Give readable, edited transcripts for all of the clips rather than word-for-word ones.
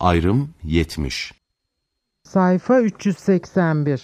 Ayrım 70. Sayfa 381.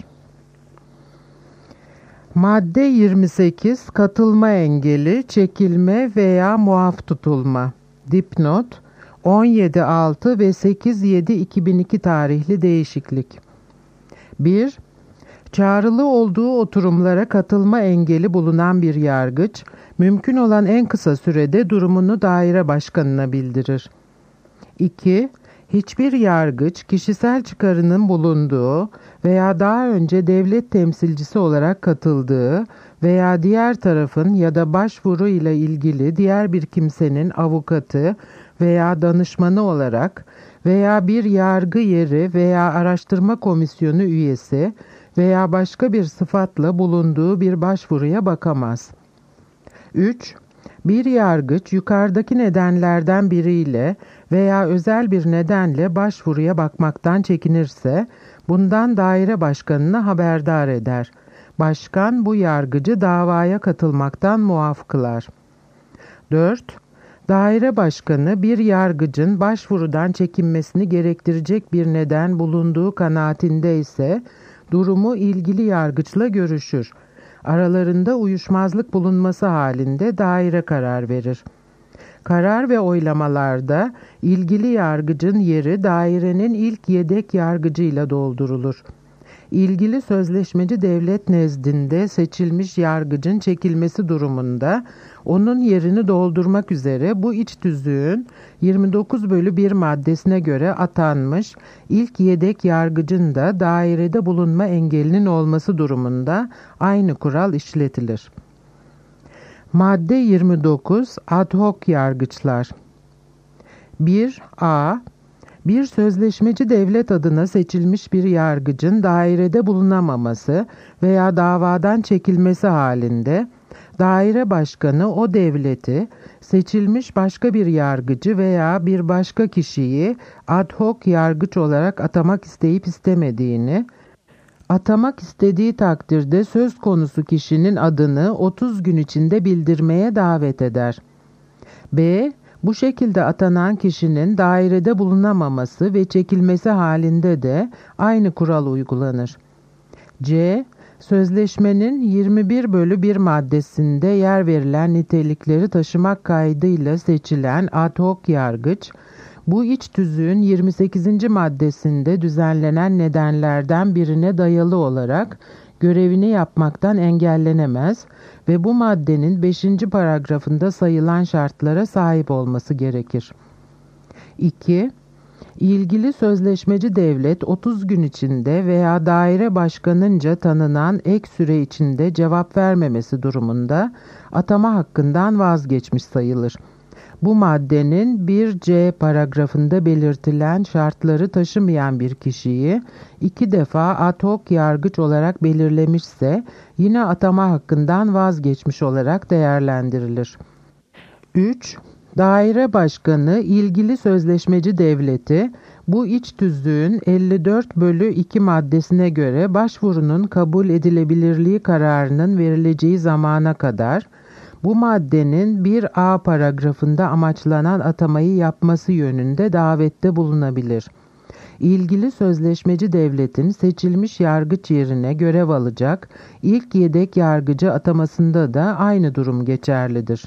Madde 28. Katılma engeli, çekilme veya muaf tutulma. Dipnot 17.6 ve 8.7.2002 tarihli değişiklik. 1. Çağrılı olduğu oturumlara katılma engeli bulunan bir yargıç, mümkün olan en kısa sürede durumunu daire başkanına bildirir. 2. Hiçbir yargıç, kişisel çıkarının bulunduğu veya daha önce devlet temsilcisi olarak katıldığı veya diğer tarafın ya da başvuru ile ilgili diğer bir kimsenin avukatı veya danışmanı olarak veya bir yargı yeri veya araştırma komisyonu üyesi veya başka bir sıfatla bulunduğu bir başvuruya bakamaz. 3. Bir yargıç yukarıdaki nedenlerden biriyle veya özel bir nedenle başvuruya bakmaktan çekinirse, bundan daire başkanını haberdar eder. Başkan bu yargıcı davaya katılmaktan muaf kılar. 4. Daire başkanı bir yargıcın başvurudan çekinmesini gerektirecek bir neden bulunduğu kanaatinde ise durumu ilgili yargıçla görüşür. Aralarında uyuşmazlık bulunması halinde daire karar verir. Karar ve oylamalarda ilgili yargıcın yeri dairenin ilk yedek yargıcıyla doldurulur. İlgili sözleşmeci devlet nezdinde seçilmiş yargıcın çekilmesi durumunda onun yerini doldurmak üzere bu iç tüzüğün 29/1 maddesine göre atanmış ilk yedek yargıcın da dairede bulunma engelinin olması durumunda aynı kural işletilir. Madde 29. Ad hoc yargıçlar. 1a. Bir sözleşmeci devlet adına seçilmiş bir yargıcın dairede bulunamaması veya davadan çekilmesi halinde daire başkanı o devleti, seçilmiş başka bir yargıcı veya bir başka kişiyi ad hoc yargıç olarak atamak isteyip istemediğini, atamak istediği takdirde söz konusu kişinin adını 30 gün içinde bildirmeye davet eder. B. Bu şekilde atanan kişinin dairede bulunamaması ve çekilmesi halinde de aynı kural uygulanır. C. Sözleşmenin 21/1 maddesinde yer verilen nitelikleri taşımak kaydıyla seçilen ad hoc yargıç, bu iç tüzüğün 28. maddesinde düzenlenen nedenlerden birine dayalı olarak görevini yapmaktan engellenemez ve bu maddenin 5. paragrafında sayılan şartlara sahip olması gerekir. 2. İlgili sözleşmeci devlet 30 gün içinde veya daire başkanınca tanınan ek süre içinde cevap vermemesi durumunda atama hakkından vazgeçmiş sayılır. Bu maddenin 1c paragrafında belirtilen şartları taşımayan bir kişiyi 2 defa ad hoc yargıç olarak belirlemişse yine atama hakkından vazgeçmiş olarak değerlendirilir. 3. Daire başkanı ilgili sözleşmeci devleti bu iç tüzüğün 54/2 maddesine göre başvurunun kabul edilebilirliği kararının verileceği zamana kadar bu maddenin 1a paragrafında amaçlanan atamayı yapması yönünde davette bulunabilir. İlgili sözleşmeci devletin seçilmiş yargıç yerine görev alacak ilk yedek yargıcı atamasında da aynı durum geçerlidir.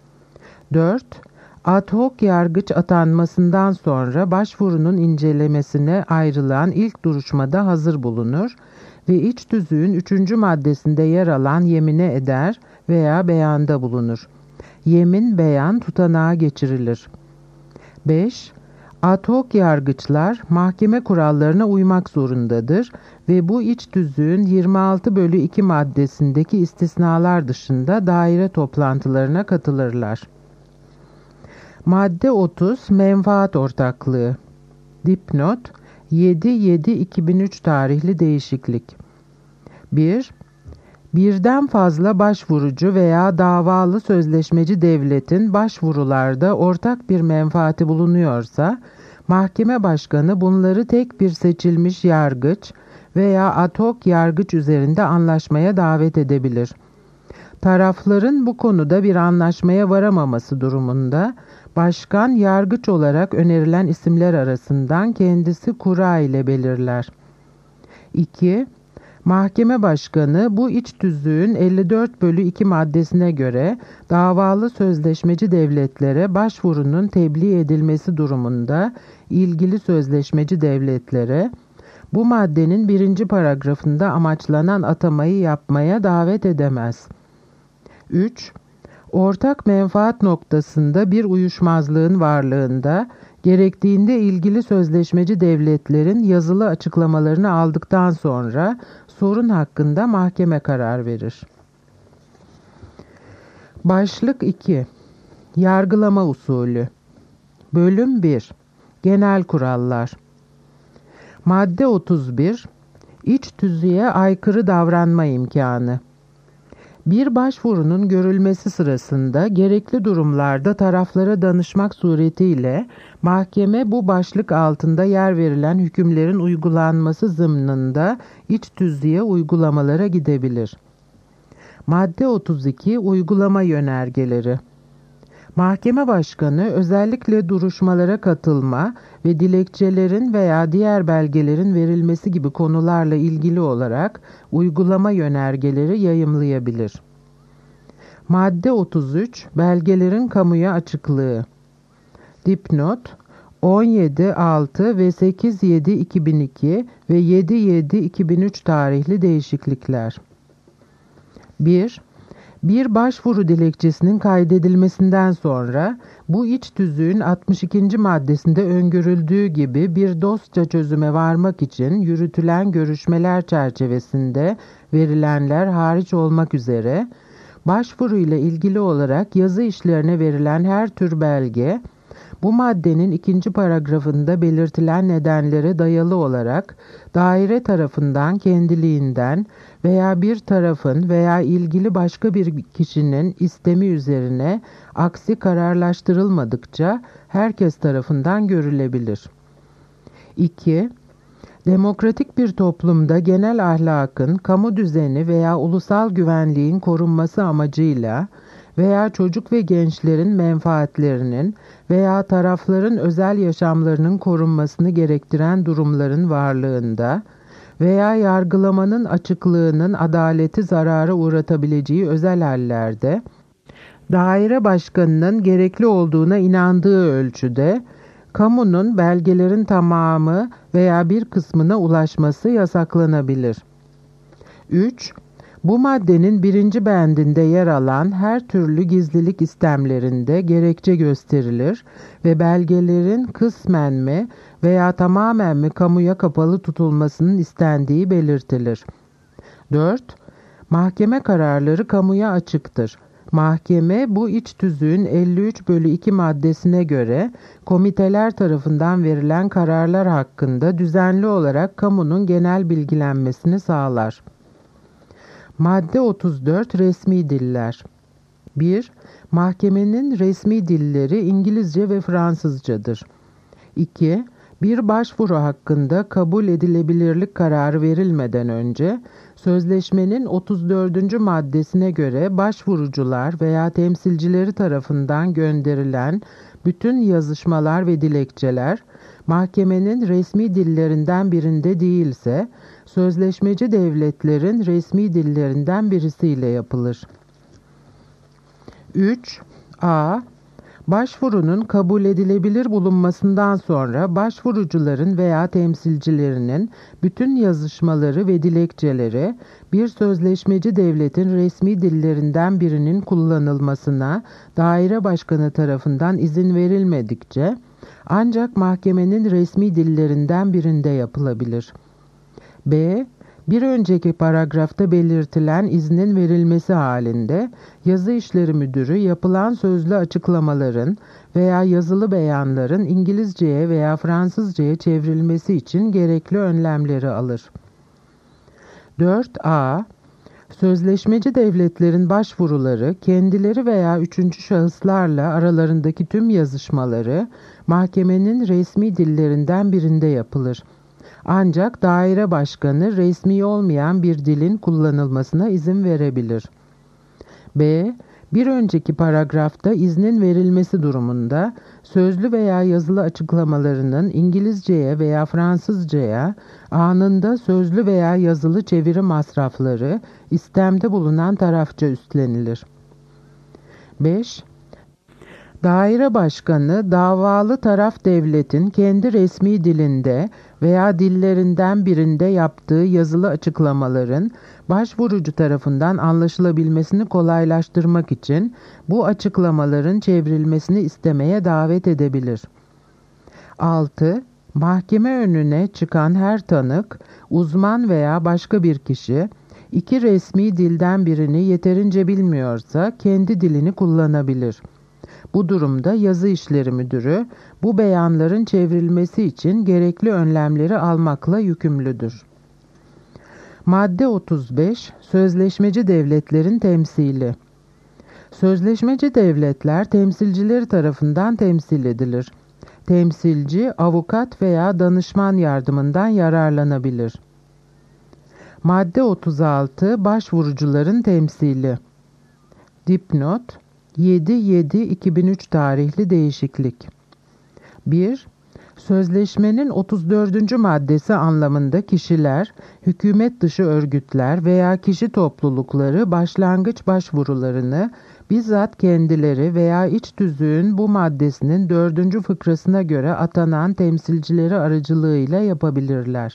4. Ad hoc yargıç atanmasından sonra başvurunun incelemesine ayrılan ilk duruşmada hazır bulunur ve iç tüzüğün 3. maddesinde yer alan yemine eder veya beyanda bulunur. Yemin beyan tutanağa geçirilir. 5. Ad hoc yargıçlar mahkeme kurallarına uymak zorundadır ve bu iç tüzüğün 26/2 maddesindeki istisnalar dışında daire toplantılarına katılırlar. Madde 30. Menfaat ortaklığı. Dipnot 7.7.2003 tarihli değişiklik. 1. Birden fazla başvurucu veya davalı sözleşmeci devletin başvurularda ortak bir menfaati bulunuyorsa, mahkeme başkanı bunları tek bir seçilmiş yargıç veya ad hoc yargıç üzerinde anlaşmaya davet edebilir. Tarafların bu konuda bir anlaşmaya varamaması durumunda, Başkan, yargıç olarak önerilen isimler arasından kendisi kura ile belirler. 2. Mahkeme başkanı bu iç tüzüğün 54/2 maddesine göre davalı sözleşmeci devletlere başvurunun tebliğ edilmesi durumunda ilgili sözleşmeci devletlere bu maddenin 1. paragrafında amaçlanan atamayı yapmaya davet edemez. 3. Ortak menfaat noktasında bir uyuşmazlığın varlığında gerektiğinde ilgili sözleşmeci devletlerin yazılı açıklamalarını aldıktan sonra sorun hakkında mahkeme karar verir. Başlık 2. Yargılama usulü. Bölüm 1. Genel kurallar. Madde 31. İç tüzüğe aykırı davranma imkanı. Bir başvurunun görülmesi sırasında gerekli durumlarda taraflara danışmak suretiyle mahkeme bu başlık altında yer verilen hükümlerin uygulanması zımnında iç tüzüğe uygulamalara gidebilir. Madde 32. Uygulama yönergeleri. Mahkeme başkanı özellikle duruşmalara katılma ve dilekçelerin veya diğer belgelerin verilmesi gibi konularla ilgili olarak uygulama yönergeleri yayımlayabilir. Madde 33. Belgelerin kamuya açıklığı. Dipnot 17.6 ve 8.7.2002 ve 7.7.2003 tarihli değişiklikler. 1. Bir başvuru dilekçesinin kaydedilmesinden sonra bu iç tüzüğün 62. maddesinde öngörüldüğü gibi bir dostça çözüme varmak için yürütülen görüşmeler çerçevesinde verilenler hariç olmak üzere başvuru ile ilgili olarak yazı işlerine verilen her tür belge, bu maddenin 2. paragrafında belirtilen nedenlere dayalı olarak daire tarafından kendiliğinden veya bir tarafın veya ilgili başka bir kişinin istemi üzerine aksi kararlaştırılmadıkça herkes tarafından görülebilir. 2. Demokratik bir toplumda genel ahlakın, kamu düzeni veya ulusal güvenliğin korunması amacıyla veya çocuk ve gençlerin menfaatlerinin veya tarafların özel yaşamlarının korunmasını gerektiren durumların varlığında veya yargılamanın açıklığının adaleti zarara uğratabileceği özel hallerde, daire başkanının gerekli olduğuna inandığı ölçüde, kamunun belgelerin tamamı veya bir kısmına ulaşması yasaklanabilir. 3. Bu maddenin 1. bendinde yer alan her türlü gizlilik istemlerinde gerekçe gösterilir ve belgelerin kısmen mi veya tamamen mi kamuya kapalı tutulmasının istendiği belirtilir. 4. Mahkeme kararları kamuya açıktır. Mahkeme bu iç tüzüğün 53/2 maddesine göre komiteler tarafından verilen kararlar hakkında düzenli olarak kamunun genel bilgilenmesini sağlar. Madde 34. Resmi diller. 1. Mahkemenin resmi dilleri İngilizce ve Fransızcadır. 2. Bir başvuru hakkında kabul edilebilirlik kararı verilmeden önce, sözleşmenin 34. maddesine göre başvurucular veya temsilcileri tarafından gönderilen bütün yazışmalar ve dilekçeler, mahkemenin resmi dillerinden birinde değilse, sözleşmeci devletlerin resmi dillerinden birisiyle yapılır. 3. A. Başvurunun kabul edilebilir bulunmasından sonra başvurucuların veya temsilcilerinin bütün yazışmaları ve dilekçeleri bir sözleşmeci devletin resmi dillerinden birinin kullanılmasına daire başkanı tarafından izin verilmedikçe ancak mahkemenin resmi dillerinden birinde yapılabilir. B. Bir önceki paragrafta belirtilen iznin verilmesi halinde yazı işleri müdürü yapılan sözlü açıklamaların veya yazılı beyanların İngilizceye veya Fransızcaya çevrilmesi için gerekli önlemleri alır. 4a. Sözleşmeci devletlerin başvuruları, kendileri veya üçüncü şahıslarla aralarındaki tüm yazışmaları mahkemenin resmi dillerinden birinde yapılır. Ancak daire başkanı resmi olmayan bir dilin kullanılmasına izin verebilir. B. Bir önceki paragrafta iznin verilmesi durumunda sözlü veya yazılı açıklamalarının İngilizceye veya Fransızcaya anında sözlü veya yazılı çeviri masrafları istemde bulunan tarafça üstlenilir. 5. Daire başkanı, davalı taraf devletin kendi resmi dilinde veya dillerinden birinde yaptığı yazılı açıklamaların başvurucu tarafından anlaşılabilmesini kolaylaştırmak için bu açıklamaların çevrilmesini istemeye davet edebilir. 6. Mahkeme önüne çıkan her tanık, uzman veya başka bir kişi, iki resmi dilden birini yeterince bilmiyorsa kendi dilini kullanabilir. Bu durumda Yazı İşleri Müdürü bu beyanların çevrilmesi için gerekli önlemleri almakla yükümlüdür. Madde 35. Sözleşmeci devletlerin temsili. Sözleşmeci devletler temsilcileri tarafından temsil edilir. Temsilci, avukat veya danışman yardımından yararlanabilir. Madde 36. Başvurucuların temsili. Dipnot 7/7/2003 tarihli değişiklik. 1. Sözleşmenin 34. maddesi anlamında kişiler, hükümet dışı örgütler veya kişi toplulukları başlangıç başvurularını bizzat kendileri veya iç tüzüğün bu maddesinin 4. fıkrasına göre atanan temsilcileri aracılığıyla yapabilirler.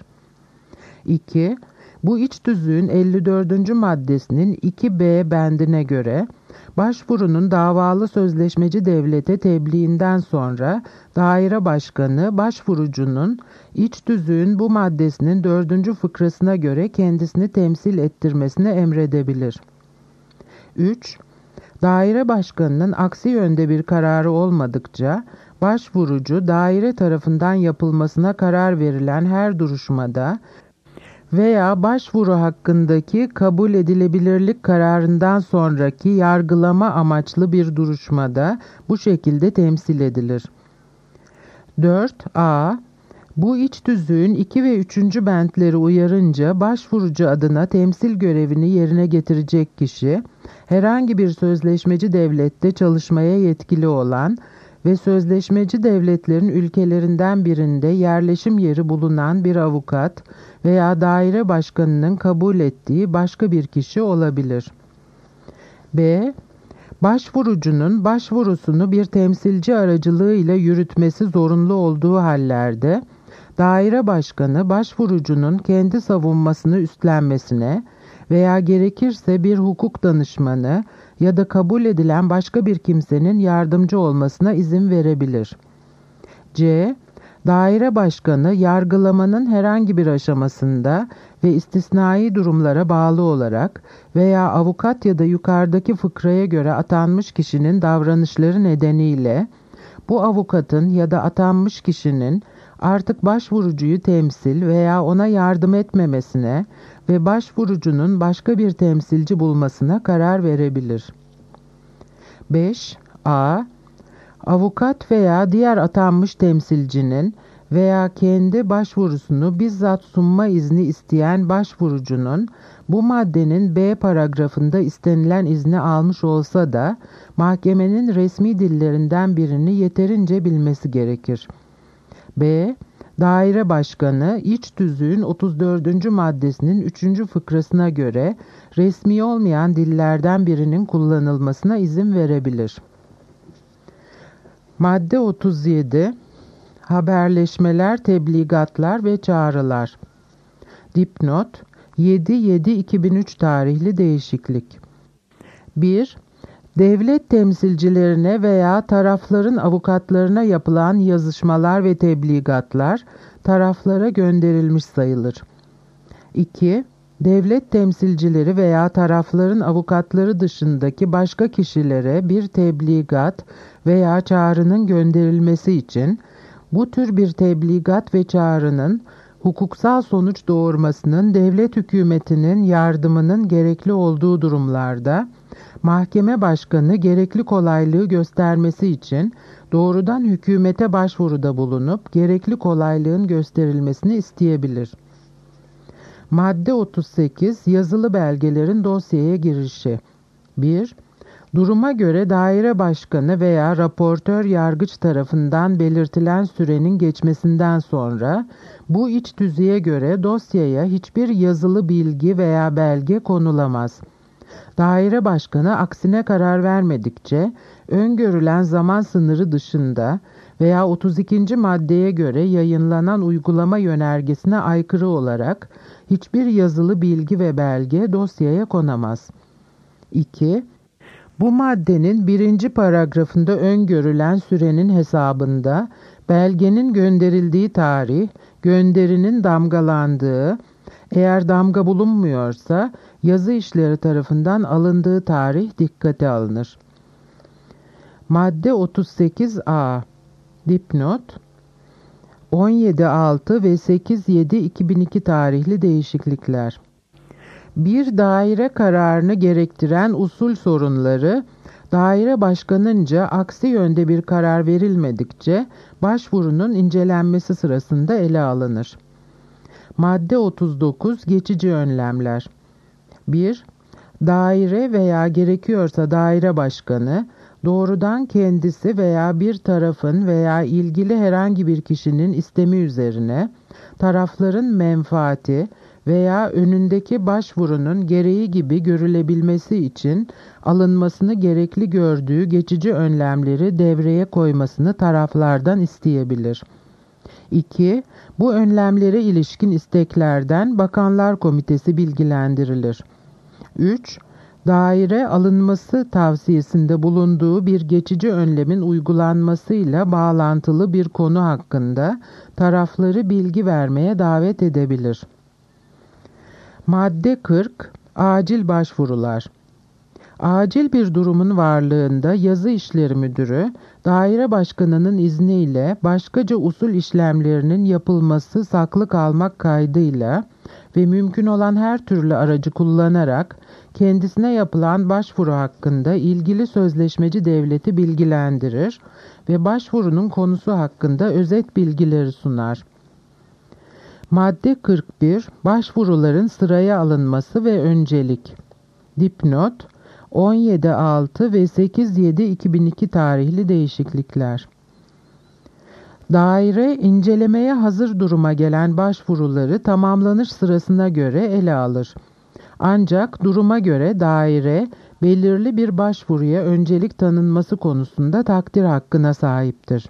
2. Bu iç tüzüğün 54. maddesinin 2b bendine göre başvurunun davalı sözleşmeci devlete tebliğinden sonra daire başkanı başvurucunun iç tüzüğün bu maddesinin 4. fıkrasına göre kendisini temsil ettirmesini emredebilir. 3. Daire başkanının aksi yönde bir kararı olmadıkça başvurucu daire tarafından yapılmasına karar verilen her duruşmada veya başvuru hakkındaki kabul edilebilirlik kararından sonraki yargılama amaçlı bir duruşmada bu şekilde temsil edilir. 4a. Bu iç tüzüğün 2 ve 3. bentleri uyarınca başvurucu adına temsil görevini yerine getirecek kişi, herhangi bir sözleşmeci devlette çalışmaya yetkili olan ve sözleşmeci devletlerin ülkelerinden birinde yerleşim yeri bulunan bir avukat veya daire başkanının kabul ettiği başka bir kişi olabilir. B. Başvurucunun başvurusunu bir temsilci aracılığıyla yürütmesi zorunlu olduğu hallerde, daire başkanı başvurucunun kendi savunmasını üstlenmesine veya gerekirse bir hukuk danışmanı ya da kabul edilen başka bir kimsenin yardımcı olmasına izin verebilir. C. Daire başkanı yargılamanın herhangi bir aşamasında ve istisnai durumlara bağlı olarak veya avukat ya da yukarıdaki fıkraya göre atanmış kişinin davranışları nedeniyle bu avukatın ya da atanmış kişinin artık başvurucuyu temsil veya ona yardım etmemesine ve başvurucunun başka bir temsilci bulmasına karar verebilir. 5a. Avukat veya diğer atanmış temsilcinin veya kendi başvurusunu bizzat sunma izni isteyen başvurucunun bu maddenin B paragrafında istenilen izni almış olsa da mahkemenin resmi dillerinden birini yeterince bilmesi gerekir. B. Daire başkanı iç tüzüğün 34. maddesinin 3. fıkrasına göre resmi olmayan dillerden birinin kullanılmasına izin verebilir. Madde 37. Haberleşmeler, tebligatlar ve çağrılar. Dipnot 7/7/2003 tarihli değişiklik. 1. Devlet temsilcilerine veya tarafların avukatlarına yapılan yazışmalar ve tebligatlar taraflara gönderilmiş sayılır. 2. Devlet temsilcileri veya tarafların avukatları dışındaki başka kişilere bir tebligat veya çağrının gönderilmesi için bu tür bir tebligat ve çağrının hukuksal sonuç doğurmasının devlet hükümetinin yardımının gerekli olduğu durumlarda mahkeme başkanı gerekli kolaylığı göstermesi için doğrudan hükümete başvuruda bulunup gerekli kolaylığın gösterilmesini isteyebilir. Madde 38. Yazılı belgelerin dosyaya girişi. 1. Duruma göre daire başkanı veya raportör yargıç tarafından belirtilen sürenin geçmesinden sonra bu iç tüzüğe göre dosyaya hiçbir yazılı bilgi veya belge konulamaz. Daire başkanı aksine karar vermedikçe öngörülen zaman sınırı dışında veya 32. maddeye göre yayınlanan uygulama yönergesine aykırı olarak hiçbir yazılı bilgi ve belge dosyaya konamaz. 2. Bu maddenin 1. paragrafında öngörülen sürenin hesabında belgenin gönderildiği tarih, gönderinin damgalandığı, eğer damga bulunmuyorsa yazı işleri tarafından alındığı tarih dikkate alınır. Madde 38A Dipnot 17.6 ve 8.7.2002 tarihli değişiklikler. Bir daire kararını gerektiren usul sorunları, daire başkanınca aksi yönde bir karar verilmedikçe başvurunun incelenmesi sırasında ele alınır. Madde 39 Geçici önlemler. 1. Daire veya gerekiyorsa daire başkanı, doğrudan kendisi veya bir tarafın veya ilgili herhangi bir kişinin istemi üzerine, tarafların menfaati veya önündeki başvurunun gereği gibi görülebilmesi için alınmasını gerekli gördüğü geçici önlemleri devreye koymasını taraflardan isteyebilir. 2. Bu önlemlere ilişkin isteklerden Bakanlar Komitesi bilgilendirilir. 3. Daire alınması tavsiyesinde bulunduğu bir geçici önlemin uygulanmasıyla bağlantılı bir konu hakkında tarafları bilgi vermeye davet edebilir. Madde 40 Acil başvurular. Acil bir durumun varlığında yazı işleri müdürü, daire başkanının izniyle başkaca usul işlemlerinin yapılması saklı kalmak kaydıyla ve mümkün olan her türlü aracı kullanarak kendisine yapılan başvuru hakkında ilgili sözleşmeci devleti bilgilendirir ve başvurunun konusu hakkında özet bilgileri sunar. Madde 41 Başvuruların sıraya alınması ve öncelik. Dipnot 17.6 ve 8.7.2002 tarihli değişiklikler. Daire, incelemeye hazır duruma gelen başvuruları tamamlanış sırasına göre ele alır. Ancak duruma göre daire, belirli bir başvuruya öncelik tanınması konusunda takdir hakkına sahiptir.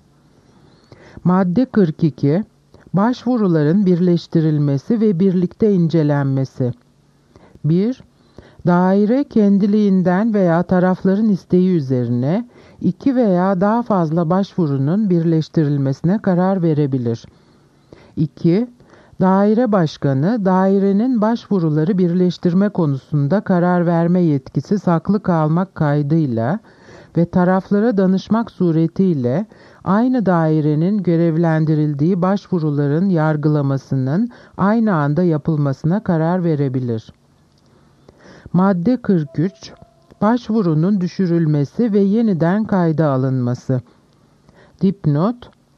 Madde 42 Başvuruların birleştirilmesi ve birlikte incelenmesi. 1. Daire kendiliğinden veya tarafların isteği üzerine 2 veya daha fazla başvurunun birleştirilmesine karar verebilir. 2. Daire başkanı, dairenin başvuruları birleştirme konusunda karar verme yetkisi saklı kalmak kaydıyla ve taraflara danışmak suretiyle aynı dairenin görevlendirildiği başvuruların yargılamasının aynı anda yapılmasına karar verebilir. Madde 43 Başvurunun düşürülmesi ve yeniden kayda alınması. Dipnot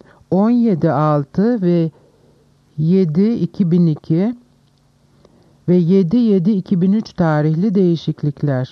17.6 ve 7.2002 ve 7.7.2003 tarihli değişiklikler.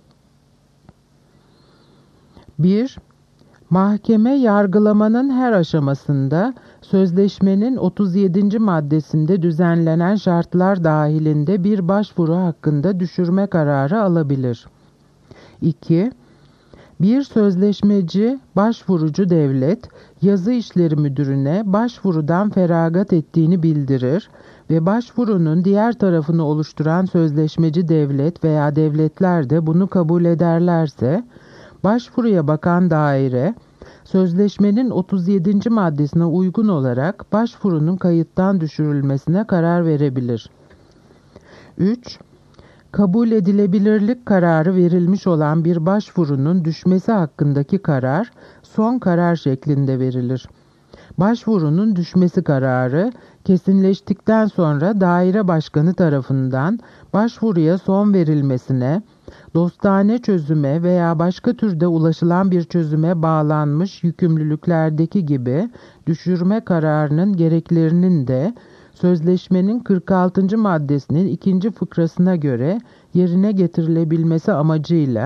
1. Mahkeme yargılamanın her aşamasında sözleşmenin 37. maddesinde düzenlenen şartlar dahilinde bir başvuru hakkında düşürme kararı alabilir. 2. Bir sözleşmeci, başvurucu devlet, yazı işleri müdürüne başvurudan feragat ettiğini bildirir ve başvurunun diğer tarafını oluşturan sözleşmeci devlet veya devletler de bunu kabul ederlerse, başvuruya bakan daire, sözleşmenin 37. maddesine uygun olarak başvurunun kayıttan düşürülmesine karar verebilir. 3. Kabul edilebilirlik kararı verilmiş olan bir başvurunun düşmesi hakkındaki karar, son karar şeklinde verilir. Başvurunun düşmesi kararı, kesinleştikten sonra daire başkanı tarafından başvuruya son verilmesine, dostane çözüme veya başka türde ulaşılan bir çözüme bağlanmış yükümlülüklerdeki gibi düşürme kararının gereklerinin de sözleşmenin 46. maddesinin 2. fıkrasına göre yerine getirilebilmesi amacıyla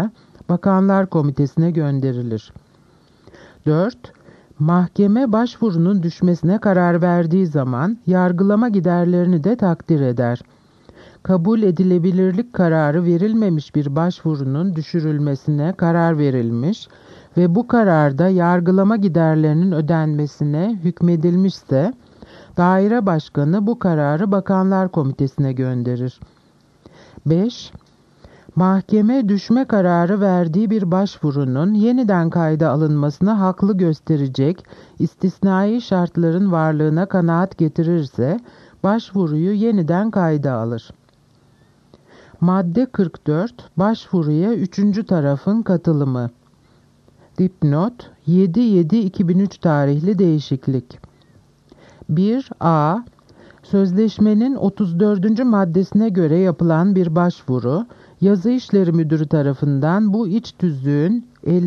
Bakanlar Komitesi'ne gönderilir. 4. Mahkeme başvurunun düşmesine karar verdiği zaman yargılama giderlerini de takdir eder. Kabul edilebilirlik kararı verilmemiş bir başvurunun düşürülmesine karar verilmiş ve bu kararda yargılama giderlerinin ödenmesine hükmedilmişse, daire başkanı bu kararı Bakanlar Komitesi'ne gönderir. 5. Mahkeme düşme kararı verdiği bir başvurunun yeniden kayda alınmasına haklı gösterecek istisnai şartların varlığına kanaat getirirse, başvuruyu yeniden kayda alır. Madde 44. Başvuruya üçüncü tarafın katılımı. Dipnot 7/7/2003 tarihli değişiklik. 1a. Sözleşmenin 34. maddesine göre yapılan bir başvuru, Yazı İşleri Müdürü tarafından bu iç tüzüğün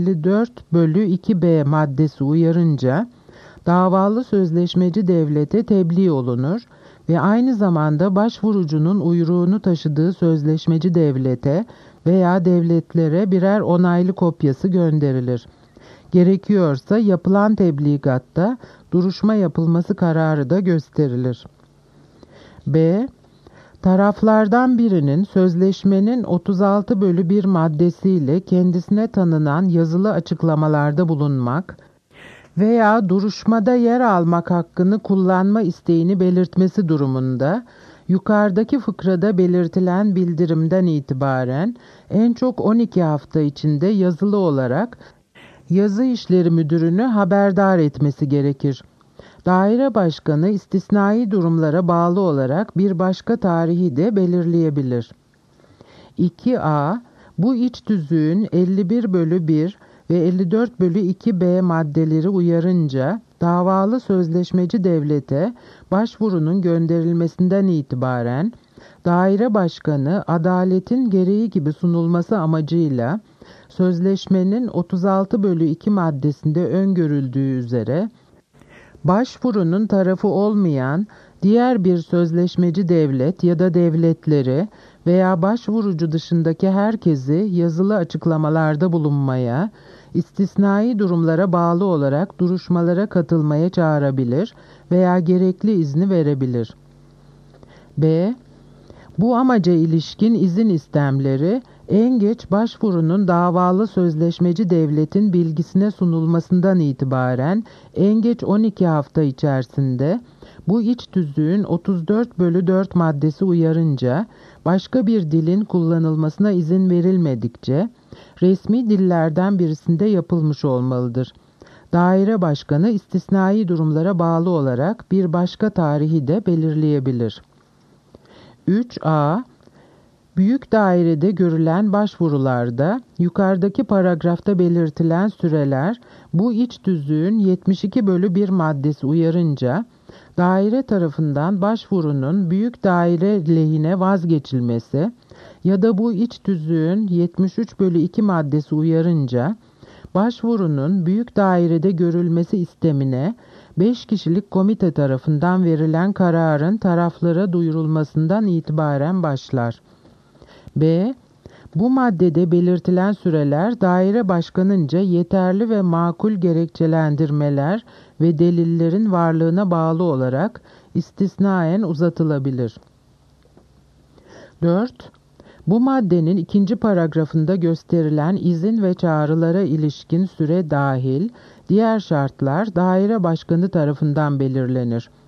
54/2b maddesi uyarınca, davalı sözleşmeci devlete tebliğ olunur ve aynı zamanda başvurucunun uyruğunu taşıdığı sözleşmeci devlete veya devletlere birer onaylı kopyası gönderilir. Gerekiyorsa yapılan tebligatta duruşma yapılması kararı da gösterilir. B. Taraflardan birinin sözleşmenin 36/1 maddesiyle kendisine tanınan yazılı açıklamalarda bulunmak veya duruşmada yer almak hakkını kullanma isteğini belirtmesi durumunda, yukarıdaki fıkrada belirtilen bildirimden itibaren en çok 12 hafta içinde yazılı olarak Yazı İşleri Müdürünü haberdar etmesi gerekir. Daire başkanı istisnai durumlara bağlı olarak bir başka tarihi de belirleyebilir. 2a. Bu iç tüzüğün 51/1 ve 54/2b maddeleri uyarınca, davalı sözleşmeci devlete başvurunun gönderilmesinden itibaren, daire başkanı adaletin gereği gibi sunulması amacıyla, sözleşmenin 36/2 maddesinde öngörüldüğü üzere, başvurunun tarafı olmayan diğer bir sözleşmeci devlet ya da devletleri veya başvurucu dışındaki herkesi yazılı açıklamalarda bulunmaya, istisnai durumlara bağlı olarak duruşmalara katılmaya çağırabilir veya gerekli izni verebilir. B. Bu amaca ilişkin izin istemleri, en geç başvurunun davalı sözleşmeci devletin bilgisine sunulmasından itibaren en geç 12 hafta içerisinde, bu iç tüzüğün 34/4 maddesi uyarınca, başka bir dilin kullanılmasına izin verilmedikçe, resmi dillerden birisinde yapılmış olmalıdır. Daire başkanı istisnai durumlara bağlı olarak bir başka tarihi de belirleyebilir. 3a. Büyük dairede görülen başvurularda yukarıdaki paragrafta belirtilen süreler bu iç tüzüğün 72/1 maddesi uyarınca, daire tarafından başvurunun büyük daire lehine vazgeçilmesi ya da bu iç tüzüğün 73/2 maddesi uyarınca, başvurunun büyük dairede görülmesi istemine 5 kişilik komite tarafından verilen kararın taraflara duyurulmasından itibaren başlar. B. Bu maddede belirtilen süreler daire başkanınca yeterli ve makul gerekçelendirmeler ve delillerin varlığına bağlı olarak istisnaen uzatılabilir. 4. Bu maddenin 2. paragrafında gösterilen izin ve çağrılara ilişkin süre dahil diğer şartlar daire başkanı tarafından belirlenir.